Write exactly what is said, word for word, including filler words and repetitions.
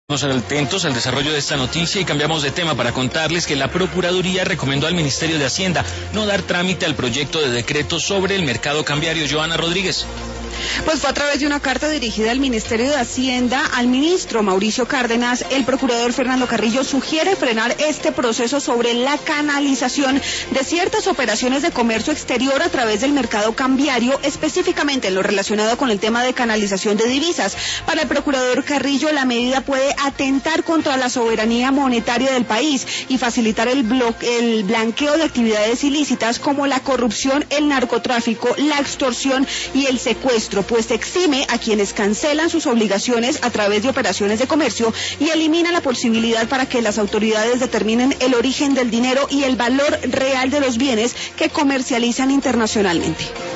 Vamos a estar atentos al desarrollo de esta noticia y cambiamos de tema para contarles que la Procuraduría recomendó al Ministerio de Hacienda no dar trámite al proyecto de decreto sobre el mercado cambiario. Joana Rodríguez. Pues fue a través de una carta dirigida al Ministerio de Hacienda, al ministro Mauricio Cárdenas, el procurador Fernando Carrillo sugiere frenar este proceso sobre la canalización de ciertas operaciones de comercio exterior a través del mercado cambiario, específicamente en lo relacionado con el tema de canalización de divisas. Para el procurador Carrillo, la medida puede atentar contra la soberanía monetaria del país y facilitar el, el blanqueo de actividades ilícitas como la corrupción, el narcotráfico, la extorsión y el secuestro, pues exime a quienes cancelan sus obligaciones a través de operaciones de comercio y elimina la posibilidad para que las autoridades determinen el origen del dinero y el valor real de los bienes que comercializan internacionalmente.